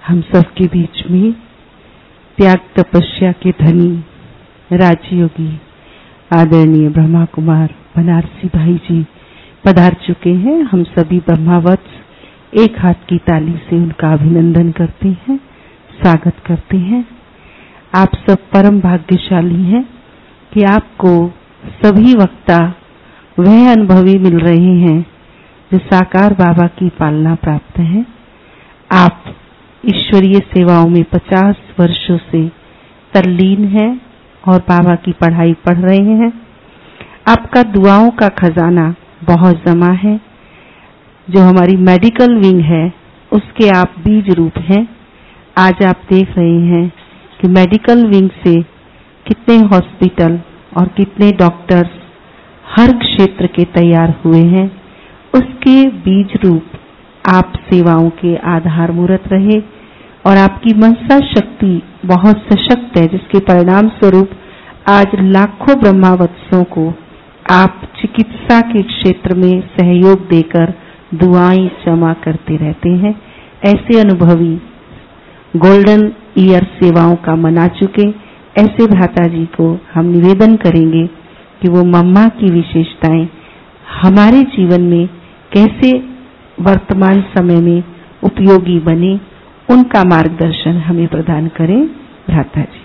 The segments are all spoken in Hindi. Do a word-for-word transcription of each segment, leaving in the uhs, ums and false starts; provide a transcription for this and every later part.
हम सबके बीच में त्याग तपस्या के धनी राजयोगी आदरणीय ब्रह्मा कुमार बनारसी भाई जी पधार चुके हैं। हम सभी ब्रह्मावत्स एक हाथ की ताली से उनका अभिनंदन करते हैं, स्वागत करते हैं। आप सब परम भाग्यशाली हैं कि आपको सभी वक्ता वह अनुभवी मिल रहे हैं जो साकार बाबा की पालना प्राप्त है। आप ईश्वरीय सेवाओं में पचास वर्षों से तल्लीन हैं और बाबा की पढ़ाई पढ़ रहे हैं। आपका दुआओं का खजाना बहुत जमा है। जो हमारी मेडिकल विंग है उसके आप बीज रूप हैं। आज आप देख रहे हैं कि मेडिकल विंग से कितने हॉस्पिटल और कितने डॉक्टर्स हर क्षेत्र के तैयार हुए हैं। उसके बीज रूप आप सेवाओं के आधार मूर्त रहे और आपकी मनसा शक्ति बहुत सशक्त है, जिसके परिणाम स्वरूप आज लाखों ब्रह्मावत्सों को आप चिकित्सा के क्षेत्र में सहयोग देकर दुआएं जमा करते रहते हैं। ऐसे अनुभवी गोल्डन ईयर सेवाओं का मना चुके ऐसे भ्राता जी को हम निवेदन करेंगे कि वो मम्मा की विशेषताएं हमारे जीवन में कैसे वर्तमान समय में उपयोगी बने, उनका मार्गदर्शन हमें प्रदान करें। भ्राता जी।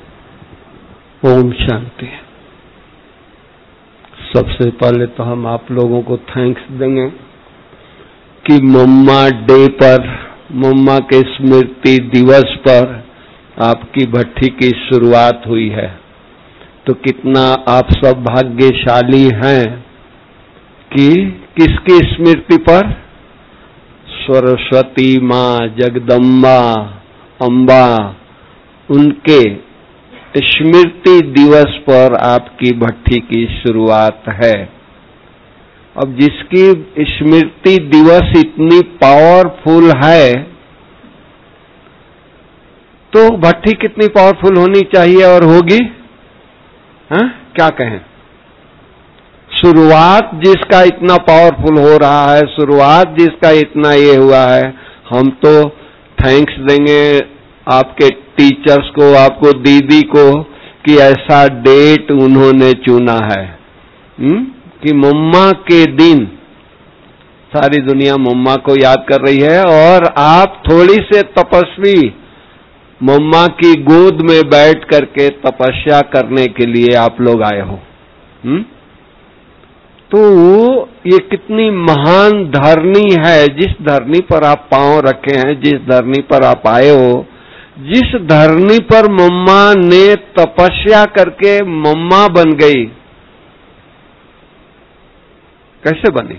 ओम शांति। सबसे पहले तो हम आप लोगों को थैंक्स देंगे कि मम्मा डे पर, मम्मा के स्मृति दिवस पर आपकी भट्टी की शुरुआत हुई है। तो कितना आप सब भाग्यशाली हैं कि किसकी स्मृति पर? सरस्वती माँ, जगदम्बा, अम्बा, उनके स्मृति दिवस पर आपकी भट्टी की शुरुआत है। अब जिसकी स्मृति दिवस इतनी पावरफुल है तो भट्टी कितनी पावरफुल होनी चाहिए और होगी? हाँ, क्या कहें? शुरुआत जिसका इतना पावरफुल हो रहा है, शुरुआत जिसका इतना ये हुआ है, हम तो थैंक्स देंगे आपके टीचर्स को, आपको दीदी को कि ऐसा डेट उन्होंने चुना है। हुँ? कि मम्मा के दिन सारी दुनिया मम्मा को याद कर रही है और आप थोड़ी से तपस्वी मम्मा की गोद में बैठ करके तपस्या करने के लिए आप लोग आए हो। हुँ? तो ये कितनी महान धरनी है, जिस धरनी पर आप पांव रखे हैं, जिस धरनी पर आप आए हो, जिस धरनी पर मम्मा ने तपस्या करके मम्मा बन गई। कैसे बनी?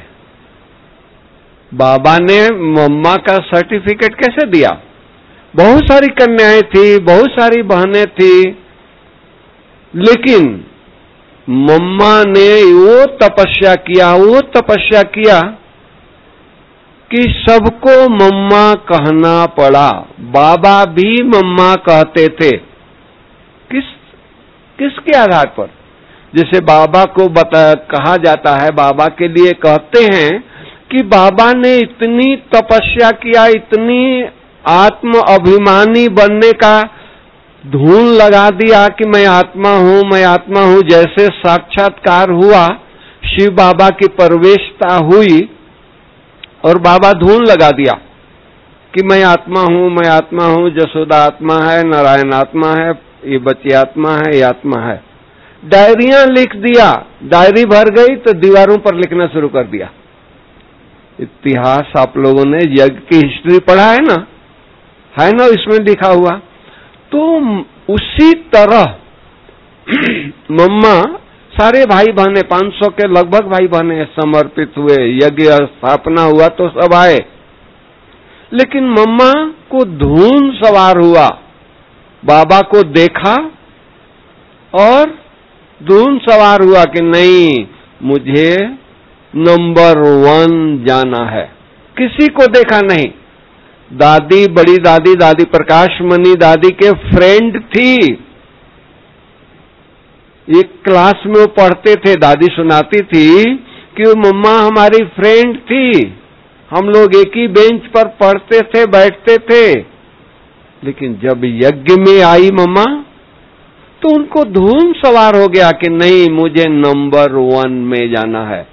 बाबा ने मम्मा का सर्टिफिकेट कैसे दिया? बहुत सारी कन्याएं थी, बहुत सारी बहनें थी, लेकिन मम्मा ने वो तपस्या किया, वो तपस्या किया कि सबको मम्मा कहना पड़ा। बाबा भी मम्मा कहते थे। किस किसके आधार पर? जैसे बाबा को बता कहा जाता है, बाबा के लिए कहते हैं कि बाबा ने इतनी तपस्या किया, इतनी आत्म अभिमानी बनने का धून लगा दिया कि मैं आत्मा हूं, मैं आत्मा हूं। जैसे साक्षात्कार हुआ, शिव बाबा की प्रवेशता हुई और बाबा धून लगा दिया कि मैं आत्मा हूं, मैं आत्मा हूं। जसोदा आत्मा है, नारायण आत्मा है, ये बच्ची आत्मा है, ये आत्मा है। डायरियां लिख दिया, डायरी भर गई तो दीवारों पर लिखना शुरू कर दिया। इतिहास आप लोगों ने यज्ञ की हिस्ट्री पढ़ा है ना, है ना, इसमें लिखा हुआ। तो उसी तरह मम्मा सारे भाई बहने, पांच सौ के लगभग भाई बहने समर्पित हुए, यज्ञ स्थापना हुआ तो सब आए, लेकिन मम्मा को धून सवार हुआ। बाबा को देखा और धून सवार हुआ कि नहीं, मुझे नंबर वन जाना है। किसी को देखा नहीं। दादी, बड़ी दादी, दादी प्रकाश मणि दादी के फ्रेंड थी। एक क्लास में वो पढ़ते थे, दादी सुनाती थी कि वो मम्मा हमारी फ्रेंड थी, हम लोग एक ही बेंच पर पढ़ते थे, बैठते थे। लेकिन जब यज्ञ में आई मम्मा तो उनको धूम सवार हो गया कि नहीं, मुझे नंबर वन में जाना है।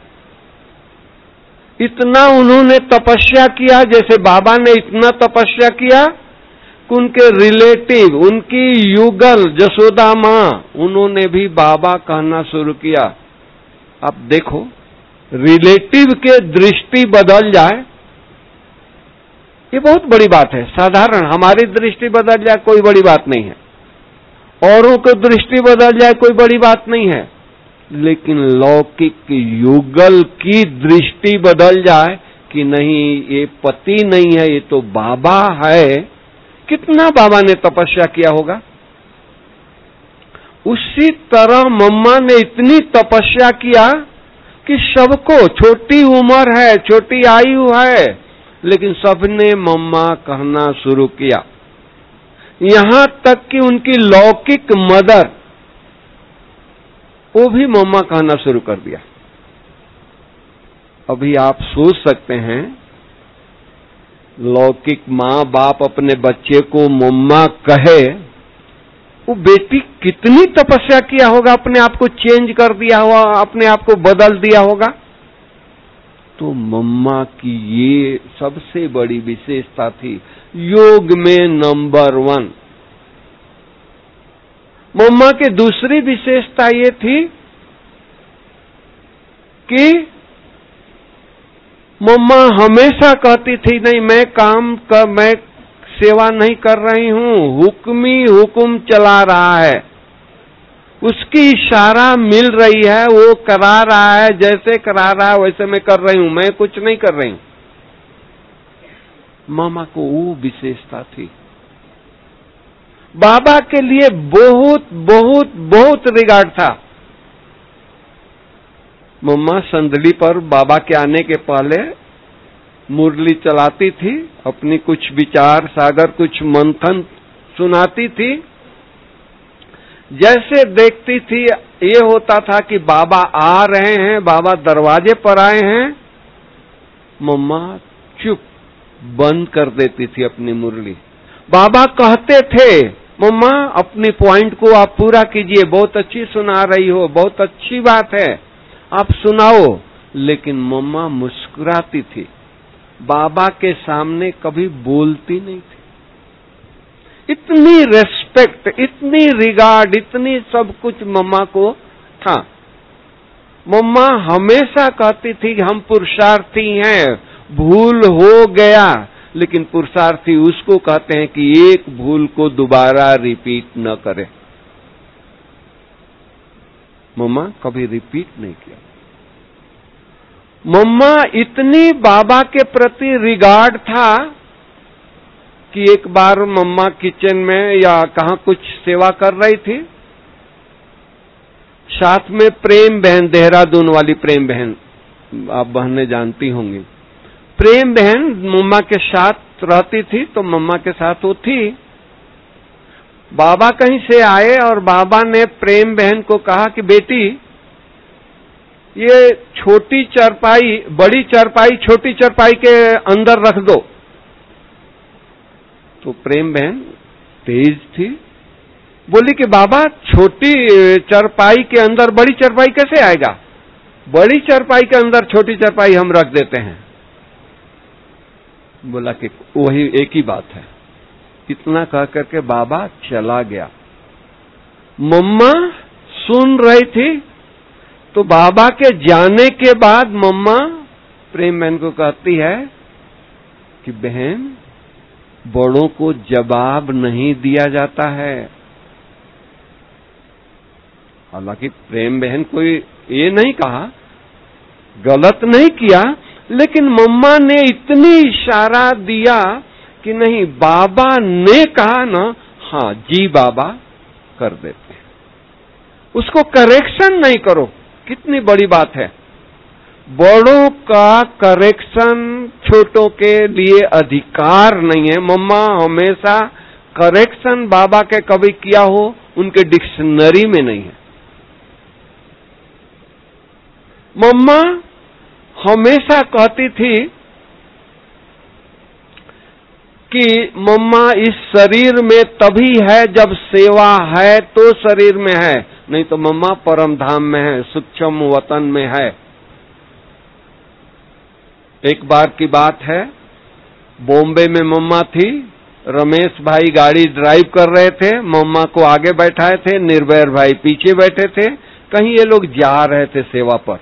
इतना उन्होंने तपस्या किया, जैसे बाबा ने इतना तपस्या किया कि उनके रिलेटिव, उनकी युगल जसोदा मां, उन्होंने भी बाबा कहना शुरू किया। अब देखो, रिलेटिव के दृष्टि बदल जाए ये बहुत बड़ी बात है। साधारण हमारी दृष्टि बदल जाए कोई बड़ी बात नहीं है, औरों की दृष्टि बदल जाए कोई बड़ी बात नहीं है, लेकिन लौकिक युगल की दृष्टि बदल जाए कि नहीं, ये पति नहीं है, ये तो बाबा है। कितना बाबा ने तपस्या किया होगा। उसी तरह मम्मा ने इतनी तपस्या किया कि सबको, छोटी उम्र है, छोटी आयु है, लेकिन सबने मम्मा कहना शुरू किया। यहां तक कि उनकी लौकिक मदर, वो भी मम्मा कहना शुरू कर दिया। अभी आप सोच सकते हैं, लौकिक माँ बाप अपने बच्चे को मम्मा कहे, वो बेटी कितनी तपस्या किया होगा, अपने आप को चेंज कर दिया होगा, अपने आप को बदल दिया होगा। तो मम्मा की ये सबसे बड़ी विशेषता थी, योग में नंबर वन। मम्मा की दूसरी विशेषता ये थी कि मम्मा हमेशा कहती थी, नहीं मैं काम कर, मैं सेवा नहीं कर रही हूं, हुक्म ही हुक्म चला रहा है, उसकी इशारा मिल रही है, वो करा रहा है, जैसे करा रहा है वैसे मैं कर रही हूं, मैं कुछ नहीं कर रही हूं। मामा को वो विशेषता थी। बाबा के लिए बहुत बहुत बहुत रिगार्ड था। मम्मा संदली पर बाबा के आने के पहले मुरली चलाती थी, अपनी कुछ विचार सागर, कुछ मंथन सुनाती थी। जैसे देखती थी ये होता था कि बाबा आ रहे हैं, बाबा दरवाजे पर आए हैं, मम्मा चुप बंद कर देती थी अपनी मुरली। बाबा कहते थे, मम्मा अपनी पॉइंट को आप पूरा कीजिए, बहुत अच्छी सुना रही हो, बहुत अच्छी बात है, आप सुनाओ। लेकिन मम्मा मुस्कुराती थी, बाबा के सामने कभी बोलती नहीं थी। इतनी रेस्पेक्ट, इतनी रिगार्ड, इतनी सब कुछ मम्मा को था। मम्मा हमेशा कहती थी कि हम पुरुषार्थी हैं, भूल हो गया, लेकिन पुरुषार्थी उसको कहते हैं कि एक भूल को दोबारा रिपीट न करे। मम्मा कभी रिपीट नहीं किया। मम्मा इतनी बाबा के प्रति रिगार्ड था कि एक बार मम्मा किचन में या कहाँ कुछ सेवा कर रही थी, साथ में प्रेम बहन, देहरादून वाली प्रेम बहन, आप बहनें जानती होंगी, प्रेम बहन मम्मा के साथ रहती थी, तो मम्मा के साथ वो थी। बाबा कहीं से आए और बाबा ने प्रेम बहन को कहा कि बेटी ये छोटी चारपाई, बड़ी चारपाई छोटी चारपाई के अंदर रख दो। तो प्रेम बहन तेज थी, बोली कि बाबा छोटी चारपाई के अंदर बड़ी चारपाई कैसे आएगा, बड़ी चारपाई के अंदर छोटी चारपाई हम रख देते हैं। बोला कि वही एक ही बात है। इतना कह करके बाबा चला गया। मम्मा सुन रही थी, तो बाबा के जाने के बाद मम्मा प्रेम बहन को कहती है कि बहन बड़ों को जवाब नहीं दिया जाता है। हालांकि प्रेम बहन कोई ये नहीं कहा, गलत नहीं किया, लेकिन मम्मा ने इतनी इशारा दिया कि नहीं, बाबा ने कहा ना, हाँ जी बाबा कर देते हैं, उसको करेक्शन नहीं करो। कितनी बड़ी बात है। बड़ों का करेक्शन छोटों के लिए अधिकार नहीं है। मम्मा हमेशा करेक्शन बाबा के कभी किया हो उनके डिक्शनरी में नहीं है। मम्मा हमेशा कहती थी कि मम्मा इस शरीर में तभी है जब सेवा है तो शरीर में है, नहीं तो मम्मा परम धाम में है, सूक्ष्म वतन में है। एक बार की बात है, बॉम्बे में मम्मा थी, रमेश भाई गाड़ी ड्राइव कर रहे थे, मम्मा को आगे बैठाए थे, निर्भयर भाई पीछे बैठे थे। कहीं ये लोग जा रहे थे सेवा पर।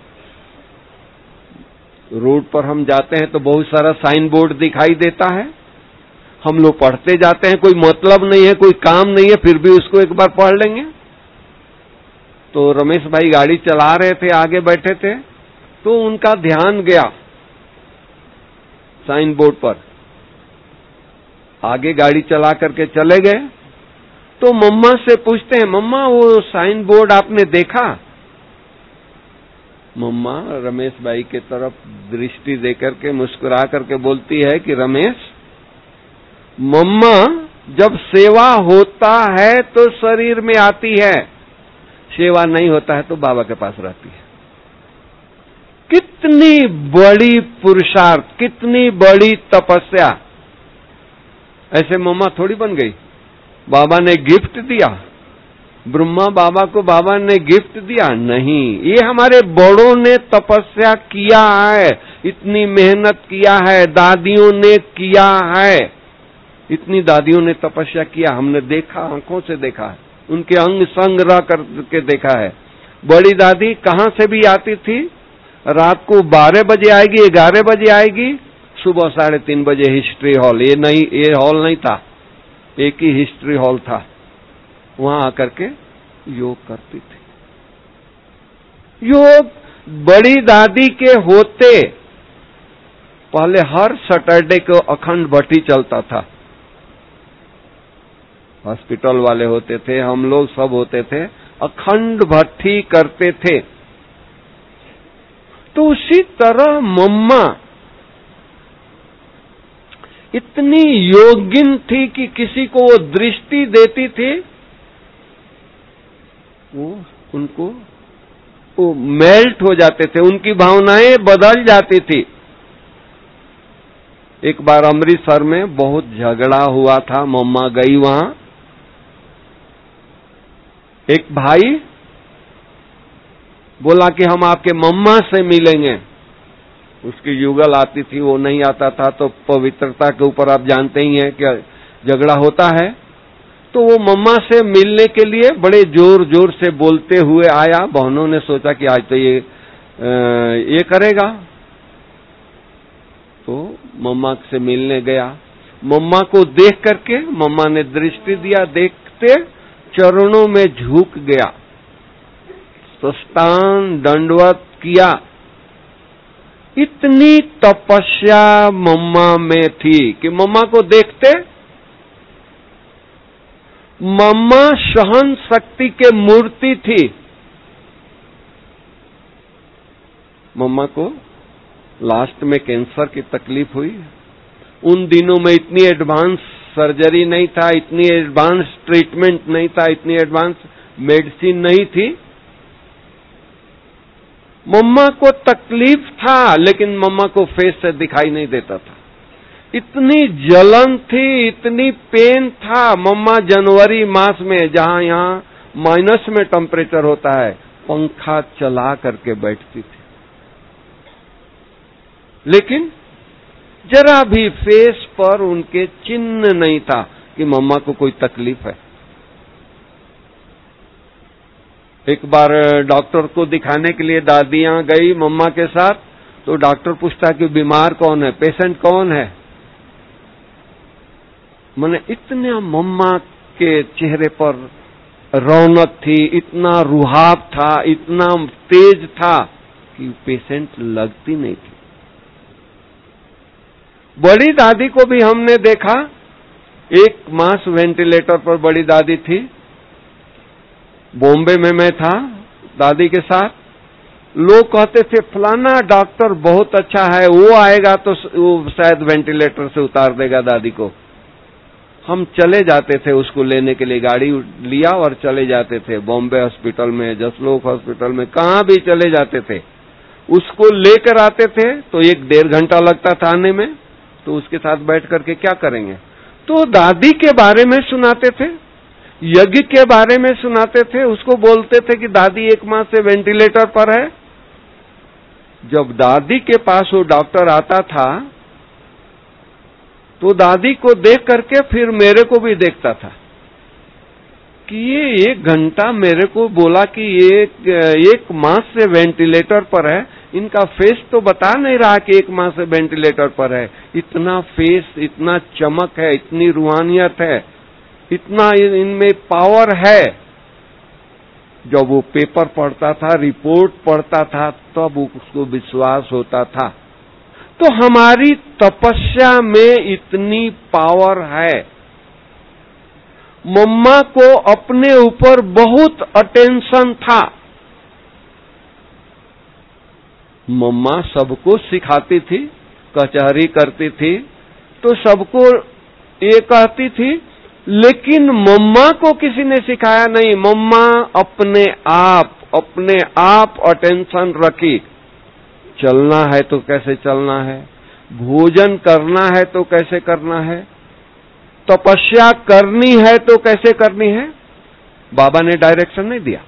रोड पर हम जाते हैं तो बहुत सारा साइन बोर्ड दिखाई देता है, हम लोग पढ़ते जाते हैं, कोई मतलब नहीं है, कोई काम नहीं है, फिर भी उसको एक बार पढ़ लेंगे। तो रमेश भाई गाड़ी चला रहे थे, आगे बैठे थे, तो उनका ध्यान गया साइन बोर्ड पर। आगे गाड़ी चला करके चले गए तो मम्मा से पूछते हैं, मम्मा वो साइन बोर्ड आपने देखा? मम्मा रमेश भाई के तरफ दृष्टि देकर के मुस्कुरा करके बोलती है कि रमेश, मम्मा जब सेवा होता है तो शरीर में आती है, सेवा नहीं होता है तो बाबा के पास रहती है। कितनी बड़ी पुरुषार्थ, कितनी बड़ी तपस्या। ऐसे मम्मा थोड़ी बन गई, बाबा ने गिफ्ट दिया, ब्रह्मा बाबा को बाबा ने गिफ्ट दिया, नहीं, ये हमारे बड़ों ने तपस्या किया है, इतनी मेहनत किया है, दादियों ने किया है, इतनी दादियों ने तपस्या किया, हमने देखा, आंखों से देखा है, उनके अंग संग रह करके देखा है। बड़ी दादी कहां से भी आती थी, रात को बारह बजे आएगी, ग्यारह बजे आएगी, सुबह साढ़े तीन बजे हिस्ट्री हॉल, ये नहीं, ये हॉल नहीं था, एक ही हिस्ट्री हॉल था, वहां आकर के योग करती थी। योग बड़ी दादी के होते पहले हर सैटरडे को अखंड भट्टी चलता था। हॉस्पिटल वाले होते थे, हम लोग सब होते थे, अखंड भट्टी करते थे। तो उसी तरह मम्मा इतनी योगिन थी कि किसी को वो दृष्टि देती थी, वो उनको वो मेल्ट हो जाते थे, उनकी भावनाएं बदल जाती थी। एक बार अमृतसर में बहुत झगड़ा हुआ था, मम्मा गई वहां, एक भाई बोला कि हम आपके मम्मा से मिलेंगे, उसकी युगल आती थी, वो नहीं आता था, तो पवित्रता के ऊपर आप जानते ही हैं कि झगड़ा होता है। तो वो मम्मा से मिलने के लिए बड़े जोर जोर से बोलते हुए आया। बहनों ने सोचा कि आज तो ये ये करेगा, तो मम्मा से मिलने गया। मम्मा को देख करके मम्मा ने दृष्टि दिया, देखते चरणों में झुक गया, साष्टांग दंडवत किया। इतनी तपस्या मम्मा में थी कि मम्मा को देखते मम्मा सहन शक्ति के मूर्ति थी। मम्मा को लास्ट में कैंसर की तकलीफ हुई। उन दिनों में इतनी एडवांस सर्जरी नहीं था, इतनी एडवांस ट्रीटमेंट नहीं था, इतनी एडवांस मेडिसिन नहीं थी। मम्मा को तकलीफ था, लेकिन मम्मा को फेस से दिखाई नहीं देता था। इतनी जलन थी, इतनी पेन था। मम्मा जनवरी मास में, जहां यहां माइनस में टेम्परेचर होता है, पंखा चला करके बैठती थी, लेकिन जरा भी फेस पर उनके चिन्ह नहीं था कि मम्मा को कोई तकलीफ है। एक बार डॉक्टर को दिखाने के लिए दादियां गई मम्मा के साथ, तो डॉक्टर पूछता कि बीमार कौन है, पेशेंट कौन है। मैंने इतना मम्मा के चेहरे पर रौनक थी, इतना रुहाब था, इतना तेज था कि पेशेंट लगती नहीं थी। बड़ी दादी को भी हमने देखा, एक मास वेंटिलेटर पर बड़ी दादी थी। बॉम्बे में मैं था दादी के साथ, लोग कहते थे फलाना डॉक्टर बहुत अच्छा है, वो आएगा तो वो शायद वेंटिलेटर से उतार देगा दादी को। हम चले जाते थे उसको लेने के लिए, गाड़ी लिया और चले जाते थे। बॉम्बे हॉस्पिटल में, जसलोक हॉस्पिटल में, कहां भी चले जाते थे। उसको लेकर आते थे तो एक डेढ़ घंटा लगता था आने में, तो उसके साथ बैठ करके क्या करेंगे। तो दादी के बारे में सुनाते थे, यज्ञ के बारे में सुनाते थे, उसको बोलते थे कि दादी एक माह से वेंटिलेटर पर है। जब दादी के पास वो डॉक्टर आता था तो दादी को देख करके फिर मेरे को भी देखता था कि ये एक घंटा मेरे को बोला कि ये एक, एक माह से वेंटिलेटर पर है, इनका फेस तो बता नहीं रहा कि एक माह से वेंटिलेटर पर है। इतना फेस, इतना चमक है, इतनी रूहानियत है, इतना इनमें पावर है। जब वो पेपर पढ़ता था, रिपोर्ट पढ़ता था, तब उसको विश्वास होता था। तो हमारी तपस्या में इतनी पावर है। मम्मा को अपने ऊपर बहुत अटेंशन था। मम्मा सबको सिखाती थी, कचहरी करती थी तो सबको ये कहती थी, लेकिन मम्मा को किसी ने सिखाया नहीं। मम्मा अपने आप अपने आप अटेंशन रखी। चलना है तो कैसे चलना है, भोजन करना है तो कैसे करना है, तपस्या करनी है तो कैसे करनी है। बाबा ने डायरेक्शन नहीं दिया।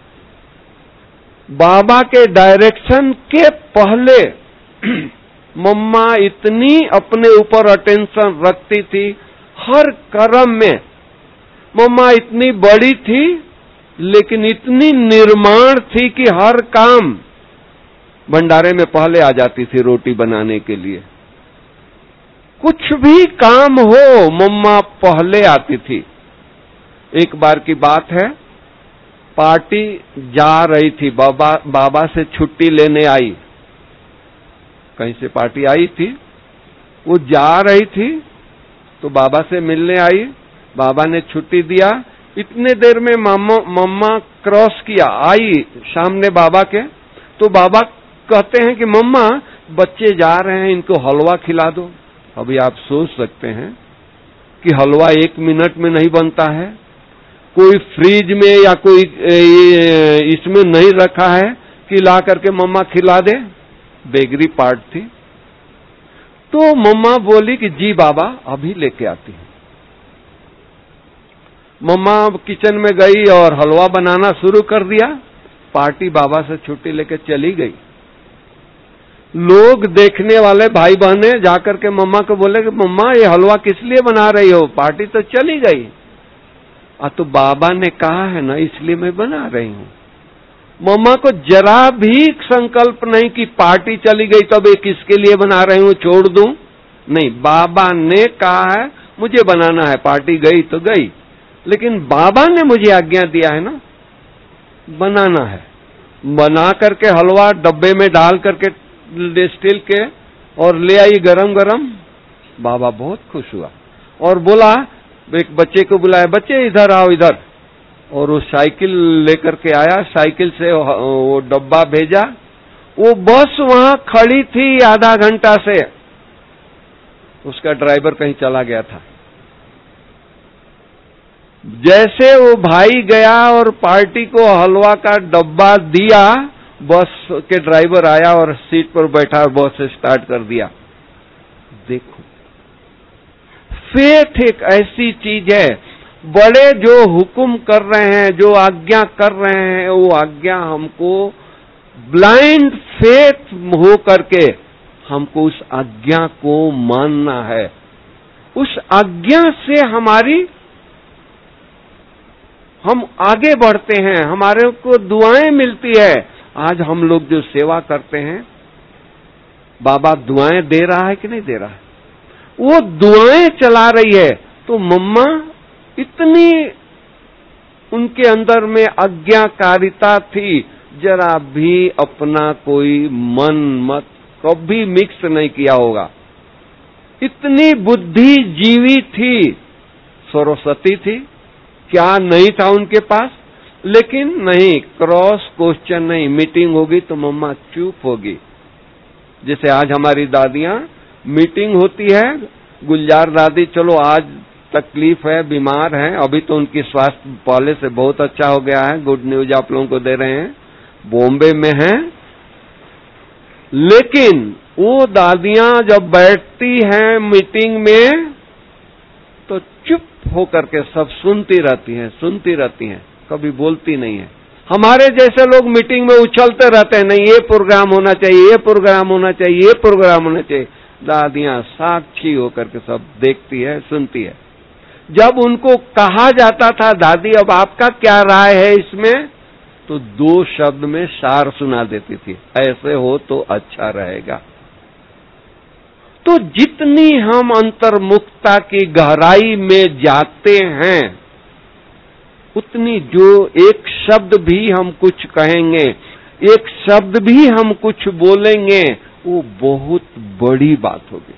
बाबा के डायरेक्शन के पहले मम्मा इतनी अपने ऊपर अटेंशन रखती थी। हर कर्म में मम्मा इतनी बड़ी थी, लेकिन इतनी निर्माण थी कि हर काम भंडारे में पहले आ जाती थी रोटी बनाने के लिए। कुछ भी काम हो मम्मा पहले आती थी। एक बार की बात है, पार्टी जा रही थी, बाबा बाबा से छुट्टी लेने आई। कहीं से पार्टी आई थी, वो जा रही थी तो बाबा से मिलने आई। बाबा ने छुट्टी दिया। इतने देर में मम्मा मम्मा क्रॉस किया, आई सामने बाबा के। तो बाबा कहते हैं कि मम्मा बच्चे जा रहे हैं, इनको हलवा खिला दो। अभी आप सोच सकते हैं कि हलवा एक मिनट में नहीं बनता है, कोई फ्रिज में या कोई इसमें नहीं रखा है कि ला करके मम्मा खिला दे। बेकरी पार्ट थी। तो मम्मा बोली कि जी बाबा अभी लेके आती हूं। मम्मा किचन में गई और हलवा बनाना शुरू कर दिया। पार्टी बाबा से छुट्टी लेके चली गई। लोग देखने वाले भाई बहने जाकर के मम्मा को बोले कि मम्मा ये हलवा किस लिए बना रही हो, पार्टी तो चली गई। आ तो बाबा ने कहा है ना, इसलिए मैं बना रही हूं। मम्मा को जरा भी संकल्प नहीं कि पार्टी चली गई तब ये किसके लिए बना रही हूं, छोड़ दूं। नहीं, बाबा ने कहा है मुझे बनाना है, पार्टी गई तो गई, लेकिन बाबा ने मुझे आज्ञा दिया है ना, बनाना है। बना करके हलवा डब्बे में डाल करके स्टील के और ले आई गरम गरम। बाबा बहुत खुश हुआ और बोला, एक बच्चे को बुलाया, बच्चे इधर आओ इधर। और वो साइकिल लेकर के आया, साइकिल से वो डब्बा भेजा। वो बस वहां खड़ी थी आधा घंटा से, उसका ड्राइवर कहीं चला गया था। जैसे वो भाई गया और पार्टी को हलवा का डब्बा दिया, बस के ड्राइवर आया और सीट पर बैठा और बस स्टार्ट कर दिया। देखो, फेथ एक ऐसी चीज है, बड़े जो हुक्म कर रहे हैं, जो आज्ञा कर रहे हैं, वो आज्ञा हमको ब्लाइंड फेथ हो करके हमको उस आज्ञा को मानना है। उस आज्ञा से हमारी हम आगे बढ़ते हैं, हमारे को दुआएं मिलती है। आज हम लोग जो सेवा करते हैं, बाबा दुआएं दे रहा है कि नहीं दे रहा है? वो दुआएं चला रही है। तो मम्मा इतनी उनके अंदर में आज्ञाकारिता थी, जरा भी अपना कोई मन मत कभी मिक्स नहीं किया होगा। इतनी बुद्धिजीवी थी, सरस्वती थी, क्या नहीं था उनके पास? लेकिन नहीं, क्रॉस क्वेश्चन नहीं। मीटिंग होगी तो मम्मा चुप होगी। जैसे आज हमारी दादियां, मीटिंग होती है, गुलजार दादी चलो आज तकलीफ है, बीमार हैं, अभी तो उनकी स्वास्थ्य पहले से बहुत अच्छा हो गया है, गुड न्यूज आप लोगों को दे रहे हैं, बॉम्बे में हैं। लेकिन वो दादियां जब बैठती हैं मीटिंग में तो चुप होकर के सब सुनती रहती हैं, सुनती रहती हैं, कभी बोलती नहीं है। हमारे जैसे लोग मीटिंग में उछलते रहते हैं, नहीं ये प्रोग्राम होना चाहिए, ये प्रोग्राम होना चाहिए, ये प्रोग्राम होना चाहिए। दादियां साक्षी होकर के सब देखती है, सुनती है। जब उनको कहा जाता था, दादी अब आपका क्या राय है इसमें, तो दो शब्द में सार सुना देती थी, ऐसे हो तो अच्छा रहेगा। तो जितनी हम अंतर्मुखता की गहराई में जाते हैं, उतनी जो एक शब्द भी हम कुछ कहेंगे, एक शब्द भी हम कुछ बोलेंगे, वो बहुत बड़ी बात होगी।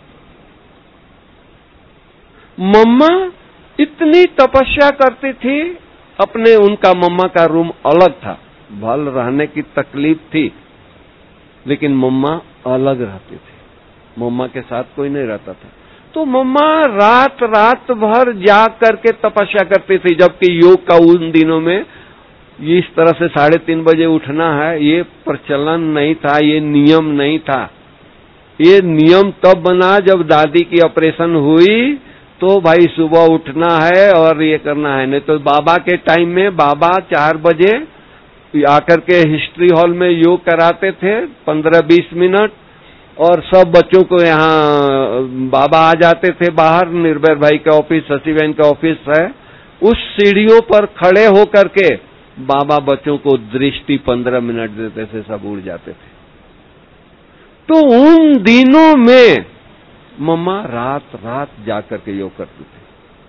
मम्मा इतनी तपस्या करती थी, अपने उनका मम्मा का रूम अलग था, भल रहने की तकलीफ थी, लेकिन मम्मा अलग रहती थी, मम्मा के साथ कोई नहीं रहता था। तो मम्मा रात रात भर जाग करके तपस्या करती थी, जबकि योग का उन दिनों में इस तरह से साढ़े तीन बजे उठना है, ये प्रचलन नहीं था, ये नियम नहीं था। ये नियम तब बना जब दादी की ऑपरेशन हुई, तो भाई सुबह उठना है और ये करना है। नहीं तो बाबा के टाइम में बाबा चार बजे आकर के हिस्ट्री हॉल में योग कराते थे, पंद्रह बीस मिनट, और सब बच्चों को यहाँ बाबा आ जाते थे बाहर, निर्भय भाई का ऑफिस, शशि बहन का ऑफिस है, उस सीढ़ियों पर खड़े होकर के बाबा बच्चों को दृष्टि पंद्रह मिनट देते थे, सब उड़ जाते थे। तो उन दिनों में मम्मा रात रात जाकर के योग करती थी,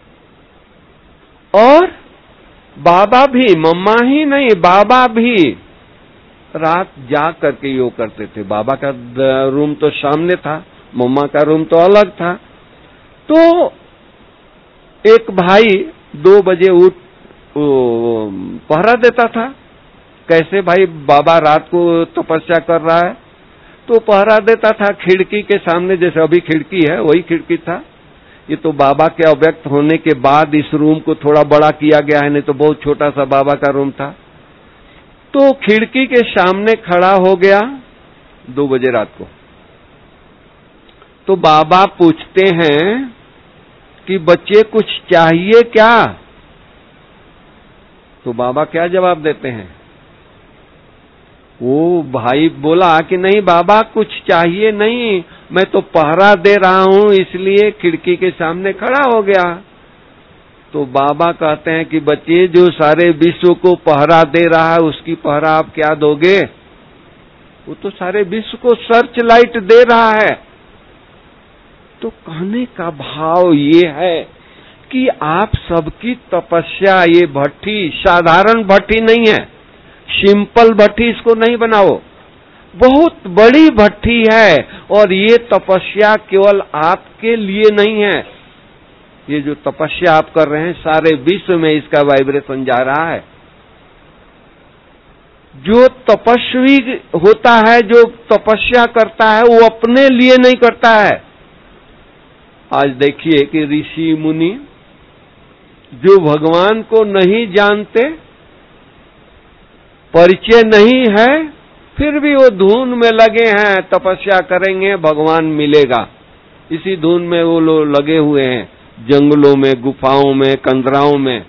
और बाबा भी, मम्मा ही नहीं बाबा भी रात जाग करके योग करते थे। बाबा का रूम तो सामने था, मम्मा का रूम तो अलग था। तो एक भाई दो बजे उठ पहरा देता था। कैसे भाई, बाबा रात को तपस्या कर रहा है तो पहरा देता था खिड़की के सामने, जैसे अभी खिड़की है वही खिड़की था। ये तो बाबा के अव्यक्त होने के बाद इस रूम को थोड़ा बड़ा किया गया है, नहीं तो बहुत छोटा सा बाबा का रूम था। तो खिड़की के सामने खड़ा हो गया दो बजे रात को। तो बाबा पूछते हैं कि बच्चे कुछ चाहिए क्या? तो बाबा क्या जवाब देते हैं? वो भाई बोला कि नहीं बाबा कुछ चाहिए नहीं, मैं तो पहरा दे रहा हूं इसलिए खिड़की के सामने खड़ा हो गया। तो बाबा कहते हैं कि बच्चे जो सारे विश्व को पहरा दे रहा है उसकी पहरा आप क्या दोगे? वो तो सारे विश्व को सर्च लाइट दे रहा है। तो कहने का भाव ये है कि आप सबकी तपस्या, ये भट्ठी साधारण भट्ठी नहीं है, सिंपल भट्ठी इसको नहीं बनाओ, बहुत बड़ी भट्ठी है। और ये तपस्या केवल आपके लिए नहीं है, ये जो तपस्या आप कर रहे हैं सारे विश्व में इसका वाइब्रेशन जा रहा है। जो तपस्वी होता है, जो तपस्या करता है, वो अपने लिए नहीं करता है। आज देखिए कि ऋषि मुनि जो भगवान को नहीं जानते, परिचय नहीं है, फिर भी वो धुन में लगे हैं, तपस्या करेंगे भगवान मिलेगा, इसी धुन में वो लोग लगे हुए हैं, जंगलों में, गुफाओं में, कंदराओं में।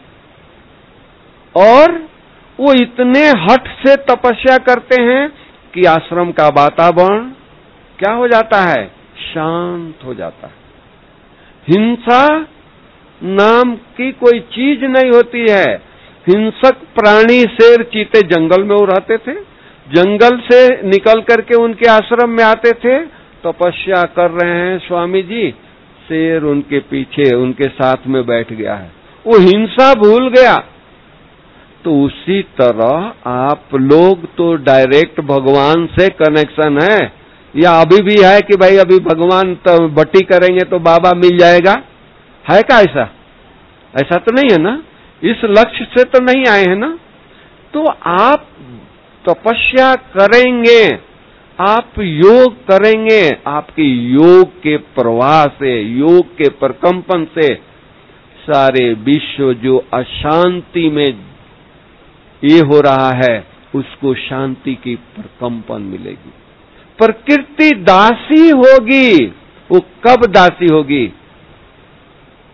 और वो इतने हठ से तपस्या करते हैं कि आश्रम का वातावरण क्या हो जाता है? शांत हो जाता है। हिंसा नाम की कोई चीज नहीं होती है। हिंसक प्राणी शेर चीते जंगल में वो रहते थे, जंगल से निकल करके उनके आश्रम में आते थे, तपस्या कर रहे हैं स्वामी जी, शेर उनके पीछे उनके साथ में बैठ गया है, वो हिंसा भूल गया। तो उसी तरह आप लोग तो डायरेक्ट भगवान से कनेक्शन है, या अभी भी है कि भाई अभी भगवान तो भट्टी करेंगे तो बाबा मिल जाएगा, है क्या ऐसा? ऐसा तो नहीं है ना, इस लक्ष्य से तो नहीं आए हैं ना। तो आप तपस्या करेंगे, आप योग करेंगे, आपके योग के प्रवाह से, योग के प्रकंपन से सारे विश्व जो अशांति में ये हो रहा है उसको शांति की प्रकंपन मिलेगी। प्रकृति दासी होगी। वो कब दासी होगी?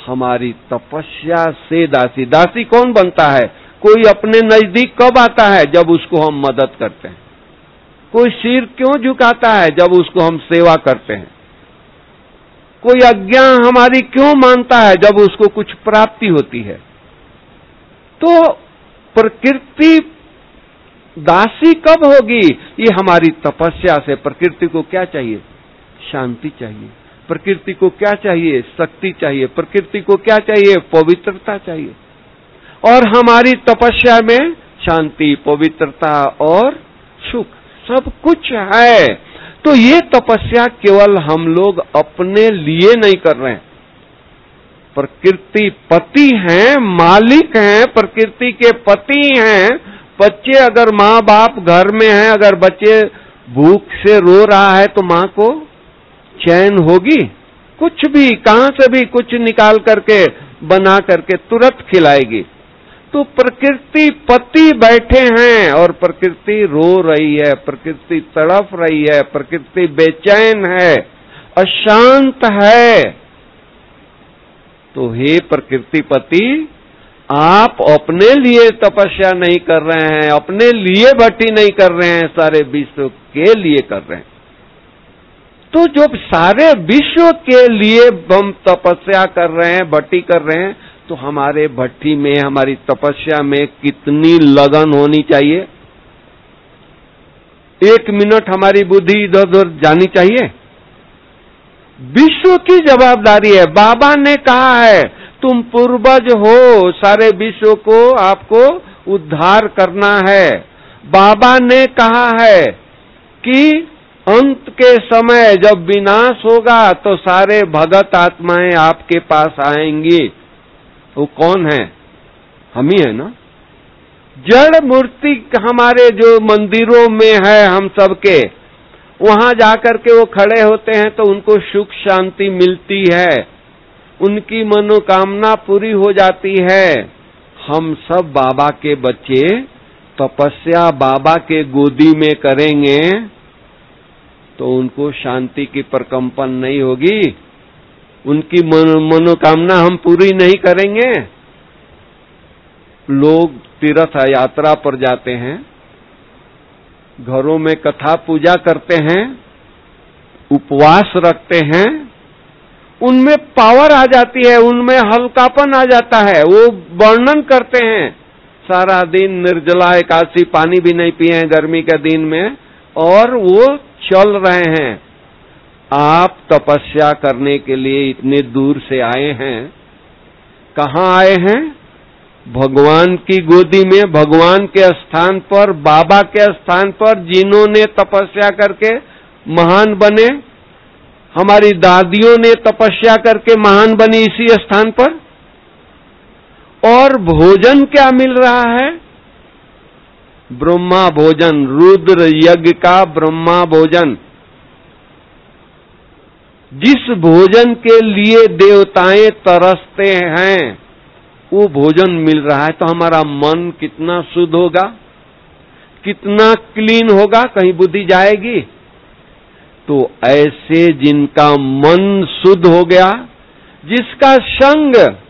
हमारी तपस्या से दासी। दासी कौन बनता है? कोई अपने नजदीक कब आता है? जब उसको हम मदद करते हैं। कोई सिर क्यों झुकाता है? जब उसको हम सेवा करते हैं। कोई आज्ञा हमारी क्यों मानता है? जब उसको कुछ प्राप्ति होती है। तो प्रकृति दासी कब होगी? ये हमारी तपस्या से। प्रकृति को क्या चाहिए? शांति चाहिए। प्रकृति को क्या चाहिए? शक्ति चाहिए। प्रकृति को क्या चाहिए? पवित्रता चाहिए। और हमारी तपस्या में शांति, पवित्रता और सुख सब कुछ है। तो ये तपस्या केवल हम लोग अपने लिए नहीं कर रहे हैं। प्रकृति पति हैं, मालिक हैं, प्रकृति के पति हैं। बच्चे अगर माँ बाप घर में हैं, अगर बच्चे भूख से रो रहा है तो माँ को चैन होगी? कुछ भी, कहां से भी कुछ निकाल करके बना करके तुरंत खिलाएगी। तो प्रकृति पति बैठे हैं और प्रकृति रो रही है, प्रकृति तड़प रही है, प्रकृति बेचैन है, अशांत है। तो हे प्रकृति पति, आप अपने लिए तपस्या नहीं कर रहे हैं, अपने लिए भट्टी नहीं कर रहे हैं, सारे विश्व के लिए कर रहे हैं। तो जो सारे विश्व के लिए हम तपस्या कर रहे हैं, भट्टी कर रहे हैं, तो हमारे भट्टी में, हमारी तपस्या में कितनी लगन होनी चाहिए? एक मिनट हमारी बुद्धि इधर उधर जानी चाहिए? विश्व की जवाबदारी है। बाबा ने कहा है तुम पूर्वज हो, सारे विश्व को आपको उद्धार करना है। बाबा ने कहा है कि अंत के समय जब विनाश होगा तो सारे भगत आत्माएं आपके पास आएंगी। वो कौन है? हम ही है ना। जड़ मूर्ति हमारे जो मंदिरों में है हम सबके, वहां जाकर के वो खड़े होते हैं तो उनको सुख शांति मिलती है, उनकी मनोकामना पूरी हो जाती है। हम सब बाबा के बच्चे तपस्या बाबा के गोदी में करेंगे तो उनको शांति की प्रकंपन नहीं होगी, उनकी मनोकामना हम पूरी नहीं करेंगे। लोग तीर्थ यात्रा पर जाते हैं, घरों में कथा पूजा करते हैं, उपवास रखते हैं, उनमें पावर आ जाती है, उनमें हल्कापन आ जाता है। वो वर्णन करते हैं, सारा दिन निर्जला एकादशी, पानी भी नहीं पिए हैं गर्मी के दिन में, और वो चल रहे हैं। आप तपस्या करने के लिए इतने दूर से आए हैं, कहाँ आए हैं? भगवान की गोदी में, भगवान के स्थान पर, बाबा के स्थान पर, जिन्होंने तपस्या करके महान बने। हमारी दादियों ने तपस्या करके महान बनी इसी स्थान पर। और भोजन क्या मिल रहा है? ब्रह्मा भोजन, रुद्र यज्ञ का ब्रह्मा भोजन। जिस भोजन के लिए देवताएं तरसते हैं वो भोजन मिल रहा है, तो हमारा मन कितना शुद्ध होगा, कितना क्लीन होगा, कहीं बुद्धि जाएगी? तो ऐसे जिनका मन शुद्ध हो गया, जिसका संग,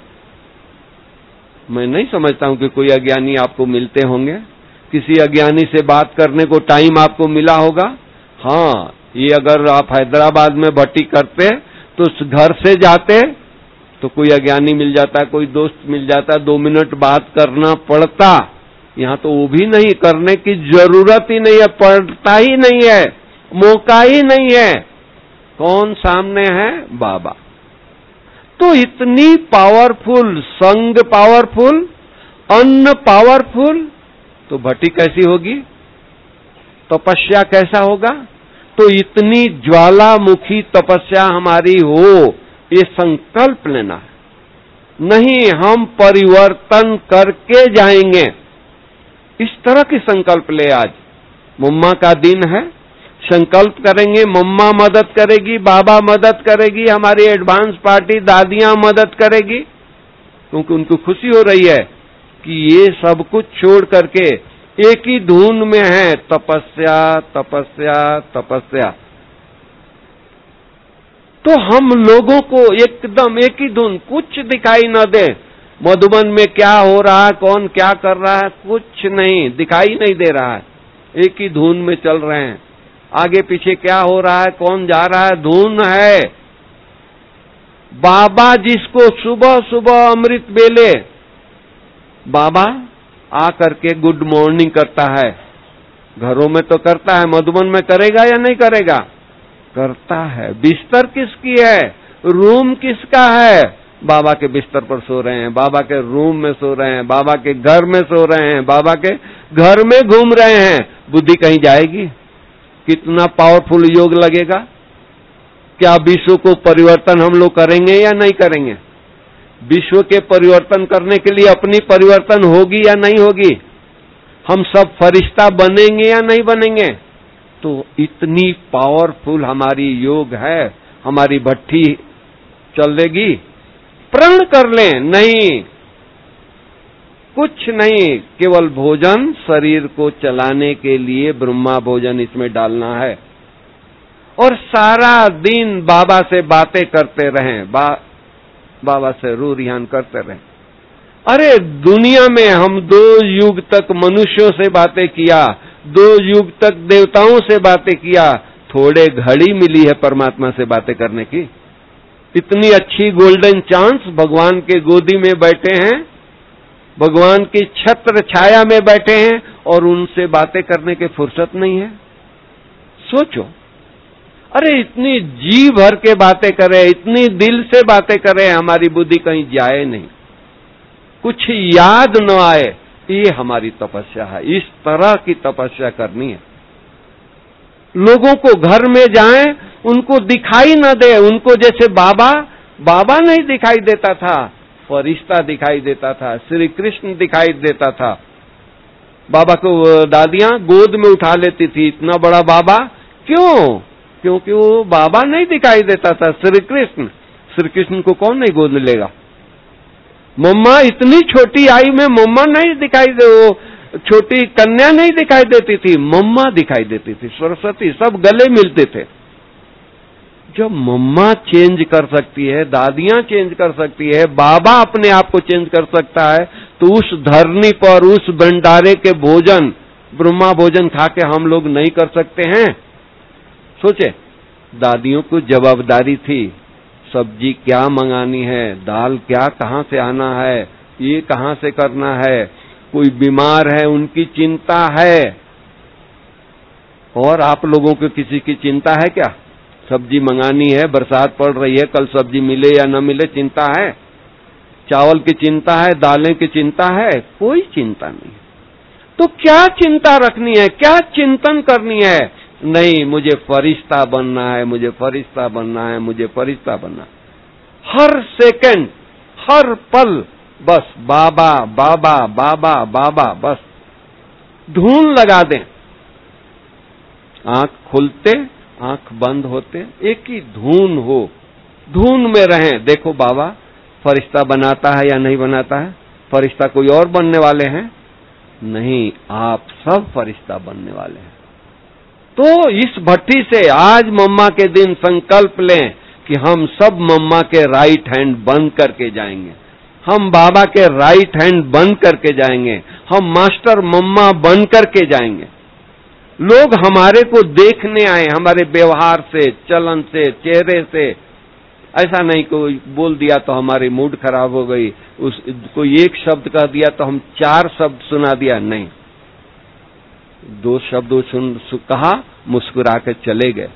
मैं नहीं समझता हूं कि कोई अज्ञानी आपको मिलते होंगे, किसी अज्ञानी से बात करने को टाइम आपको मिला होगा। हाँ, ये अगर आप हैदराबाद में भट्टी करते तो घर से जाते तो कोई अज्ञानी मिल जाता, कोई दोस्त मिल जाता, दो मिनट बात करना पड़ता। यहाँ तो वो भी नहीं, करने की जरूरत ही नहीं है, पड़ता ही नहीं है, मौका ही नहीं है। कौन सामने है? बाबा। तो इतनी पावरफुल संग, पावरफुल अन्न, पावरफुल, तो भट्टी कैसी होगी? तपस्या कैसा होगा? तो इतनी ज्वालामुखी तपस्या हमारी हो, ये संकल्प लेना है। नहीं, हम परिवर्तन करके जाएंगे, इस तरह की संकल्प ले। आज मम्मा का दिन है, संकल्प करेंगे, मम्मा मदद करेगी, बाबा मदद करेगी, हमारी एडवांस पार्टी दादियां मदद करेगी, क्योंकि उनको खुशी हो रही है कि ये सब कुछ छोड़ करके एक ही धुन में है, तपस्या तपस्या तपस्या। तो हम लोगों को एकदम एक ही धुन, कुछ दिखाई न दे। मधुबन में क्या हो रहा है, कौन क्या कर रहा है, कुछ नहीं दिखाई नहीं दे रहा है, एक ही धुन में चल रहे हैं। आगे पीछे क्या हो रहा है, कौन जा रहा है, धुन है। बाबा जिसको सुबह सुबह अमृत बेले बाबा आकर के गुड मॉर्निंग करता है, घरों में तो करता है, मधुबन में करेगा या नहीं करेगा? करता है। बिस्तर किसकी है, रूम किसका है? बाबा के बिस्तर पर सो रहे हैं, बाबा के रूम में सो रहे हैं, बाबा के घर में सो रहे हैं, बाबा के घर में घूम रहे हैं। बुद्धि कहीं जाएगी? कितना पावरफुल योग लगेगा। क्या विश्व को परिवर्तन हम लोग करेंगे या नहीं करेंगे? विश्व के परिवर्तन करने के लिए अपनी परिवर्तन होगी या नहीं होगी? हम सब फरिश्ता बनेंगे या नहीं बनेंगे? तो इतनी पावरफुल हमारी योग है, हमारी भट्ठी चलेगी। प्रण कर लें, नहीं कुछ नहीं, केवल भोजन शरीर को चलाने के लिए ब्रह्मा भोजन इसमें डालना है और सारा दिन बाबा से बातें करते रहें, बा, बाबा से रू रिहान करते रहें। अरे दुनिया में हम दो युग तक मनुष्यों से बातें किया, दो युग तक देवताओं से बातें किया, थोड़े घड़ी मिली है परमात्मा से बातें करने की। इतनी अच्छी गोल्डन चांस, भगवान के गोदी में बैठे हैं, भगवान की छत्र छाया में बैठे हैं और उनसे बातें करने की फुर्सत नहीं है। सोचो, अरे इतनी जी भर के बातें करें, इतनी दिल से बातें करें, हमारी बुद्धि कहीं जाए नहीं, कुछ याद न आए, ये हमारी तपस्या है। इस तरह की तपस्या करनी है। लोगों को घर में जाएं, उनको दिखाई न दे, उनको जैसे बाबा बाबा नहीं दिखाई देता था, फरिश्ता दिखाई देता था, श्री कृष्ण दिखाई देता था। बाबा को दादियां गोद में उठा लेती थी, इतना बड़ा बाबा। क्यों? क्योंकि वो बाबा नहीं दिखाई देता था, श्री कृष्ण। श्री कृष्ण को कौन नहीं गोद लेगा? मम्मा इतनी छोटी आई में मम्मा नहीं दिखाई दे, वो छोटी कन्या नहीं दिखाई देती थी, मम्मा दिखाई देती थी, सरस्वती, सब गले मिलते थे। जब मम्मा चेंज कर सकती है, दादियां चेंज कर सकती है, बाबा अपने आप को चेंज कर सकता है, तो उस धरनी पर उस भंडारे के भोजन, ब्रह्मा भोजन खा के हम लोग नहीं कर सकते हैं? सोचे, दादियों को जवाबदारी थी, सब्जी क्या मंगानी है, दाल क्या कहां से आना है, ये कहां से करना है, कोई बीमार है उनकी चिंता है। और आप लोगों को किसी की चिंता है क्या? सब्जी मंगानी है, बरसात पड़ रही है, कल सब्जी मिले या न मिले, चिंता है? चावल की चिंता है, दालें की चिंता है? कोई चिंता नहीं। तो क्या चिंता रखनी है, क्या चिंतन करनी है? नहीं, मुझे फरिश्ता बनना है, मुझे फरिश्ता बनना है, मुझे फरिश्ता बनना है। हर सेकंड, हर पल बस बाबा बाबा बाबा बाबा, बस धून लगा दें। आंख खुलते आंख बंद होते एक ही धून हो, धून में रहें। देखो बाबा फरिश्ता बनाता है या नहीं बनाता है? फरिश्ता कोई और बनने वाले हैं? नहीं, आप सब फरिश्ता बनने वाले हैं। तो इस भट्टी से आज मम्मा के दिन संकल्प लें कि हम सब मम्मा के राइट हैंड बन करके जाएंगे, हम बाबा के राइट हैंड बन करके जाएंगे, हम मास्टर मम्मा बन करके जाएंगे। लोग हमारे को देखने आए, हमारे व्यवहार से, चलन से, चेहरे से। ऐसा नहीं कोई बोल दिया तो हमारी मूड खराब हो गई, उस कोई एक शब्द कह दिया तो हम चार शब्द सुना दिया, नहीं, दो शब्द सुन कहा, मुस्कुरा के चले गए,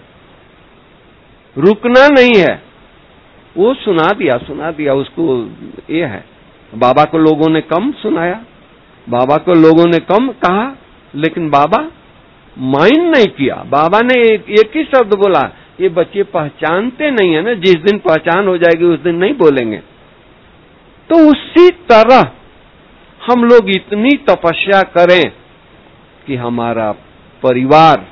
रुकना नहीं है। वो सुना दिया सुना दिया उसको ये है। बाबा को लोगों ने कम सुनाया, बाबा को लोगों ने कम कहा, लेकिन बाबा माइंड नहीं किया। बाबा ने एक, एक ही शब्द बोला, ये बच्चे पहचानते नहीं है ना, जिस दिन पहचान हो जाएगी उस दिन नहीं बोलेंगे। तो उसी तरह हम लोग इतनी तपस्या करें कि हमारा परिवार